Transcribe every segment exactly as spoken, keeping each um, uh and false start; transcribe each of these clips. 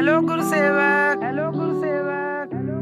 Hello Gurusevak, hello Gurusevak, hello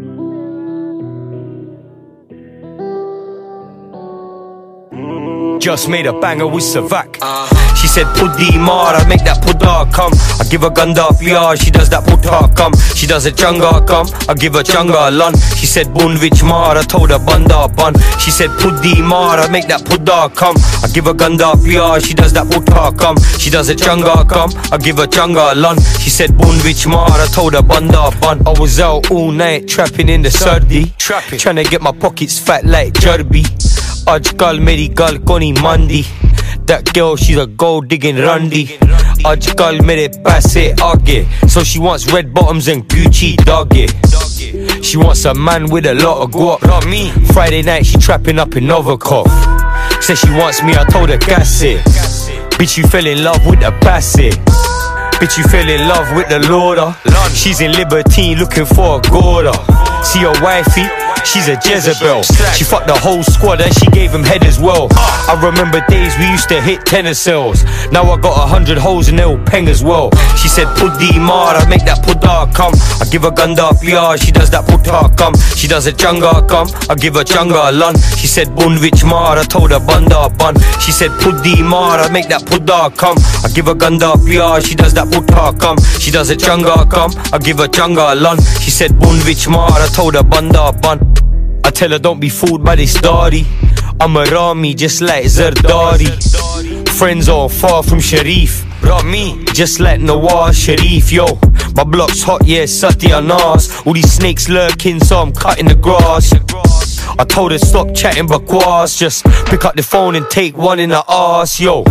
Gurusevak. Just made a banger with Savak. She said Puddi Mara, make that Pudda come. I give her Ganda Pyar, she does that Putta come. She does a Changa come, I give her Changa lun. She said Bunvich Mara, told her Banda bun. She said Puddi Mara, make that Pudda come. I give her Ganda Pyar, she does that Putta come. She does a Changa come, I give her Changa lun. She said Bunvich Mara, told her Banda bun. I was out all night trapping in the Sardi, trapping, trying to get my pockets fat like Jarbi. Ajkal meri gal koni mandi. That girl, she's a gold digging Randy. Ajkal mere paise aage. So she wants red bottoms and Gucci doggy. She wants a man with a lot of guap. Not me. Friday night she trapping up in Novikov. Says she wants me, I told her gas it. Bitch, you fell in love with the passive. Bitch, you fell in love with the Lorda. She's in Libertine looking for a Gorda. See your wifey? She's a Jezebel. She fucked the whole squad and she gave him head as well. I remember days we used to hit tennis cells. Now I got a hundred hoes and they all peng as well. She said Puddi Mara, make that Pudda come. I give her Ganda Pyar, she does that Putta come. She does a Changa come, I give her Changa lun. She said Bunvich Mara, told her Banda bun. She said Puddi Mara, make that Pudda come. I give her Ganda Pyar, she does that Putta come. She does a Changa come, I give her Changa lun. She said Bunvich Mara, told her Banda bun. I tell her don't be fooled by this daddy. I'm a Rami just like Zardari. Friends all far from Sharif. Brought me just like Nawaz Sharif. Yo, my block's hot, yeah, Satya Nas. All these snakes lurking, so I'm cutting the grass. I told her stop chatting bakwas, just pick up the phone and take one in the ass. Yo,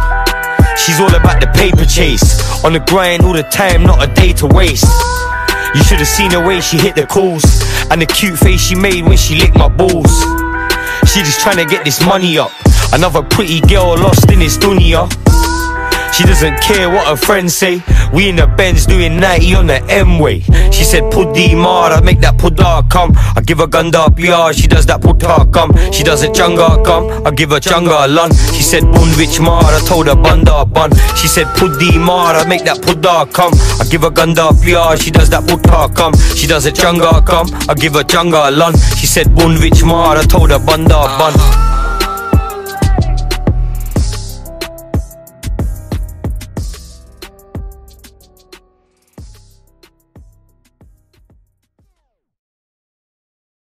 she's all about the paper chase. On the grind all the time, not a day to waste. You should've seen the way she hit the calls and the cute face she made when she licked my balls. She just tryna get this money up. Another pretty girl lost in this dunya. She doesn't care what her friends say. We in the Benz doing ninety on the M-way. She said Puddi Mara, make that Pudda come. I give her Ganda Pyar, she does that Putta come. She does a Changa come, I give her Changa lun. She said Bunvich Mara, told her Banda bun. She said Puddi Mara, make that Pudda come. I give her Ganda Pyar, she does that Putta come. She does a Changa come, I give her Changa lun. She said Bunvich Mara, told her Banda bun.